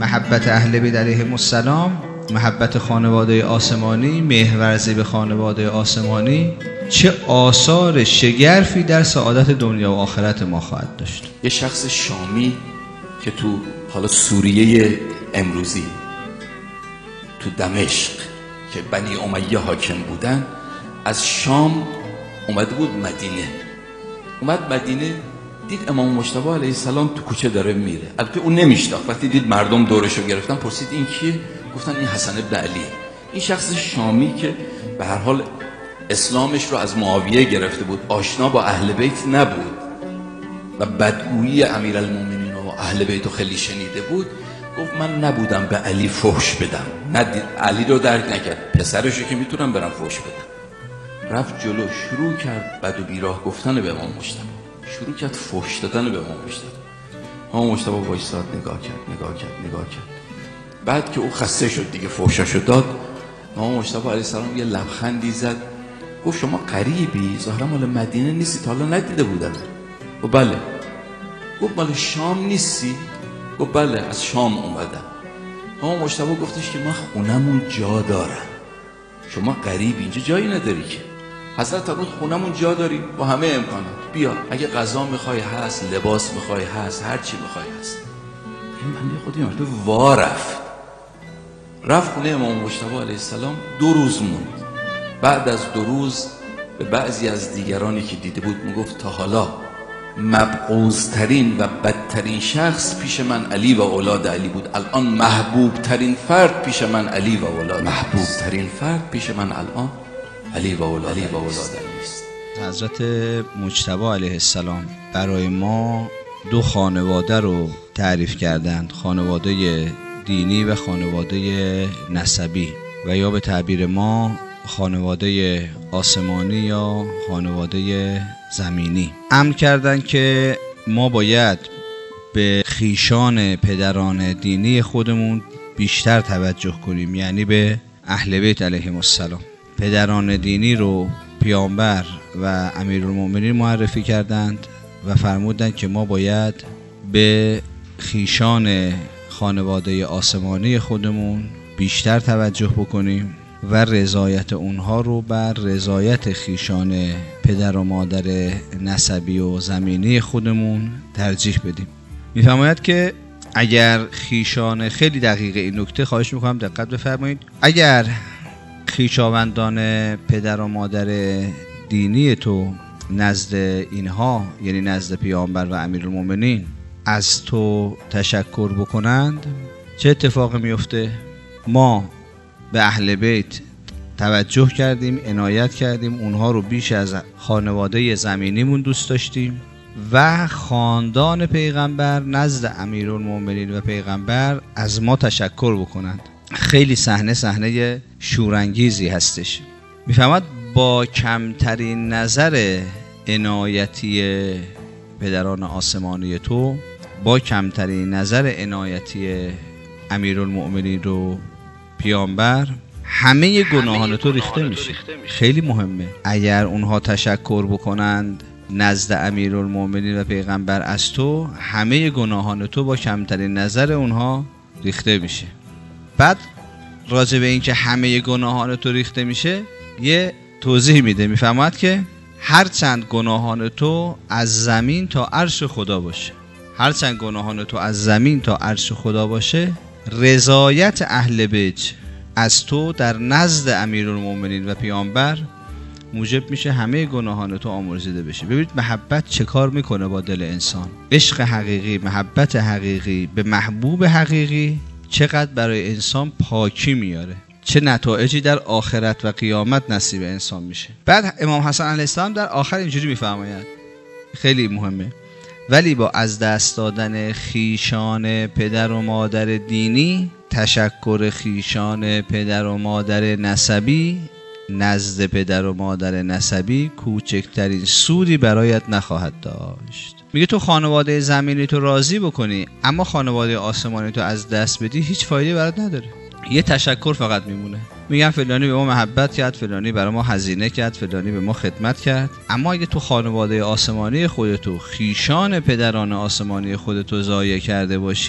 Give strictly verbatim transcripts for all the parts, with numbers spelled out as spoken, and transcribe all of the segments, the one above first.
محبت اهل بیت علیهم السلام، محبت خانواده آسمانی، مهرورزی به خانواده آسمانی چه آثار شگرفی در سعادت دنیا و آخرت ما خواهد داشت. یه شخص شامی که تو حالا سوریه امروزی، تو دمشق که بنی امیه حاکم بودن، از شام اومده بود مدینه. اومد مدینه، دید امام مجتبی علیه السلام تو کوچه داره میره. البته اون نمیشناخت. وقتی دید مردم دورشو گرفتن پرسید این کیه؟ گفتن این حسن ابن علی. این شخص شامی که به هر حال اسلامش رو از معاویه گرفته بود، آشنا با اهل بیت نبود و بدگویی امیرالمومنین و اهل بیت رو خیلی شنیده بود، گفت من نبودم به علی فحش بدم. ندید علی رو درک نکرد، پسرش رو که میتونم برم فحش بدم. رفت جلو، شروع کرد بد و بیراه گفتن به امام مجتبی، شروع کرد فحش دادن به امام مجتبی. امام مجتبی وایساد، نگاه کرد نگاه کرد نگاه کرد. بعد که او خسته شد دیگه، فحشاشو داد، امام مجتبی علیه السلام یه لبخندی زد، گفت شما غریبی، ظاهرا مال مدینه نیستی، تا حالا ندیده بودم. گفت بله. گفت مال شام نیستی؟ گفت بله، از شام اومدم. امام مجتبی گفتش که ما خونمون جا دارم، شما غریبی، اینجا جایی نداری که. حضرت فرمود خونمون جا داریم با همه امکانات، بیا، اگه غذا میخوای هست، لباس میخوای هست، هر چی میخوای هست. این بنده خودی مرده وا رفت. رفت خونه امام مجتبی علیه السلام، دو روز موند. بعد از دو روز به بعضی از دیگرانی که دیده بود میگفت تا حالا مبغوض‌ترین و بدترین شخص پیش من علی و اولاد علی بود، الان محبوب ترین فرد پیش من علی و اولاد محبوب ترین فرد پیش من الان علی و اولاد علی و اولاد علی است. حضرت مجتبی علیه السلام برای ما دو خانواده رو تعریف کردند، خانواده دینی و خانواده نسبی، و یا به تعبیر ما خانواده آسمانی یا خانواده زمینی. امر کردن که ما باید به خویشان پدران دینی خودمون بیشتر توجه کنیم، یعنی به اهل بیت علیهم السلام. پدران دینی رو پیامبر و امیرالمومنین معرفی کردند و فرمودند که ما باید به خویشان خانواده آسمانی خودمون بیشتر توجه بکنیم و رضایت اونها رو بر رضایت خویشان پدر و مادر نسبی و زمینی خودمون ترجیح بدیم. میفرماید که اگر خویشان، خیلی دقیقه این نکته خواهش میکنم دقت بفرمایید، اگر خویشاوندان پدر و مادر دینی تو نزد اینها، یعنی نزد پیامبر و امیرالمومنین، از تو تشکر بکنند، چه اتفاقی میفته؟ ما به اهل بیت توجه کردیم، عنایت کردیم، اونها رو بیش از خانواده زمینیمون دوست داشتیم و خاندان پیغمبر نزد امیرالمومنین و پیغمبر از ما تشکر بکنند. خیلی صحنه صحنه شورانگیزی هستش. میفهمد با کمترین نظر عنایتی پدران آسمانی تو، با کمترین نظر عنایتی امیرالمومنین رو پیامبر، همه گناهان تو ریخته میشه. خیلی مهمه. اگر اونها تشکر بکنند نزد امیرالمومنین و پیغمبر از تو، همه گناهان تو با کمترین نظر اونها ریخته میشه. بعد راجع به این که همه گناهان تو ریخته میشه یه توضیح میده. میفهمد که هر چند گناهان تو از زمین تا عرش خدا باشه، هر چند گناهان تو از زمین تا عرش خدا باشه، رضایت اهل بیت از تو در نزد امیرالمومنین و پیامبر موجب میشه همه گناهان تو آمرزیده بشه. ببینید محبت چه کار میکنه با دل انسان. عشق حقیقی، محبت حقیقی به محبوب حقیقی چقدر برای انسان پاکی میاره، چه نتایجی در آخرت و قیامت نصیب انسان میشه. بعد امام حسن علیه السلام در آخر اینجوری میفرماید، خیلی مهمه، ولی با از دست دادن خویشان پدر و مادر دینی، تشکر خویشان پدر و مادر نسبی نزد پدر و مادر نسبی کوچکترین سودی برایت نخواهد داشت. میگه تو خانواده زمینی تو راضی بکنی اما خانواده آسمانی تو از دست بدی، هیچ فایده برات نداره. یه تشکر فقط میمونه. میگن فلانی به ما محبت کرد، فلانی برای ما هزینه کرد، فلانی به ما خدمت کرد، اما اگه تو خانواده آسمانی خودتو خویشان پدران آسمانی خودتو ضایع کرده باشی،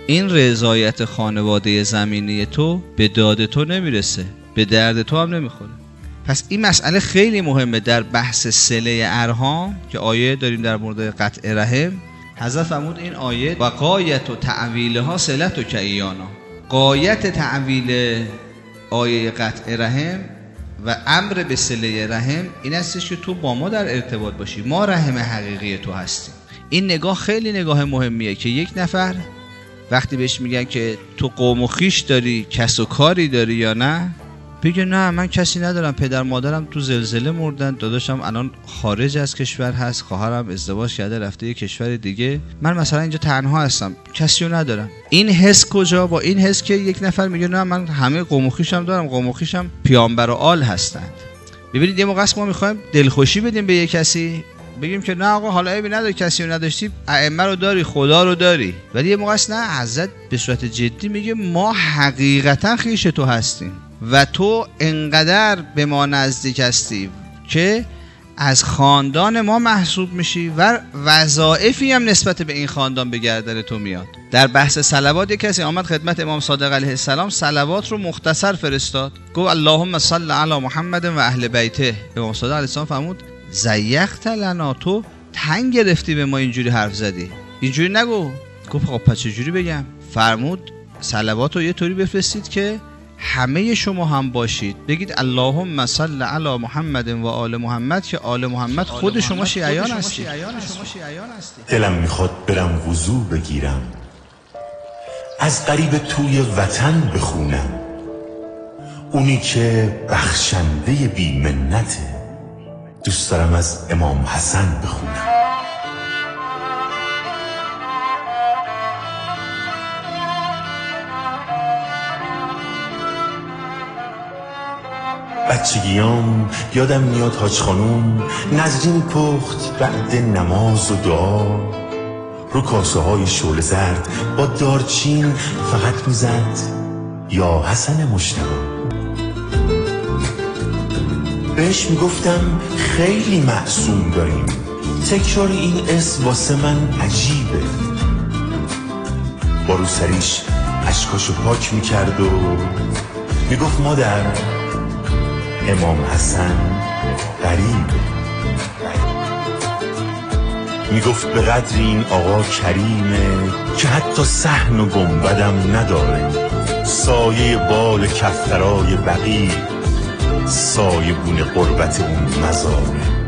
این رضایت خانواده زمینی تو به داد تو نمیرسه، به درد تو هم نمیخوره. پس این مسئله خیلی مهمه در بحث صله ارحام که آیه داریم در مورد قطع رحم. حضرت فرمود این آیه و غایت و تعویلها صلت و کیانا، غایت تعویل آیه قطع رحم و امر به صله رحم این هستش که تو با ما در ارتباط باشی، ما رحم حقیقی تو هستیم. این نگاه خیلی نگاه مهمیه که یک نفر وقتی بهش میگن که تو قوم و خویش داری، کس و کاری داری یا نه، بگه نه من کسی ندارم، پدر مادرم تو زلزله مردن، داداشم الان خارج از کشور هست، خواهرم ازدواج کرده رفته یه کشور دیگه، من مثلا اینجا تنها هستم، کسی رو ندارم. این حس کجا؟ با این حس که یک نفر میگه نه من همه قوم و خویشم دارم، قوم و خویشم پیامبر و آل هستند. ببینید یه موقع ما میخوایم دلخوشی بدیم به یه کسی، بگیم که نه آقا حالا عیبی نداره، کسی رو نداشتی، ائمه رو داری، خدا رو داری. ولی یه موقع نه، حضرت به صورت جدی میگه ما حقیقتا خویش تو هستیم و تو انقدر به ما نزدیک هستی که از خاندان ما محسوب میشی و وظایفی هم نسبت به این خاندان به گردن تو میاد. در بحث صلوات یک کسی آمد خدمت امام صادق علیه السلام، صلوات رو مختصر فرستاد، گفت اللهم صل علی محمد و اهل بیته. امام صادق علیه السلام فرمود زیخت لنا، تو تنگ گرفتی به ما اینجوری حرف زدی، اینجوری نگو. گفت خب پس چجوری بگم؟ فرمود صلوات رو یه طوری بفرستید که همه شما هم باشید، بگید اللهم صل علی محمد و آل محمد، که آل محمد خود شما شیعیان هستید. دلم میخواد برم وضو بگیرم، از قریب توی وطن بخونم، اونی که بخشنده بی منته، دوست دارم از امام حسن بخونم. بچگیام یادم میاد حاج خانوم نزرین پخت بعد نماز و دعا، رو کاسه های شعله زرد با دارچین فقط میزد یا حسن مجتبی. بهش میگفتم خیلی معصوم داریم، تکرار این اسم واسه من عجیبه. با رو سریش اشکاشو پاک میکرد و میگفت مادر امام حسن غریبه. میگفت به قدر این آقا کریمه که حتی صحن و گنبدم نداره، سایه بال کفترای بقیع سایه بون قربت اون مزاره.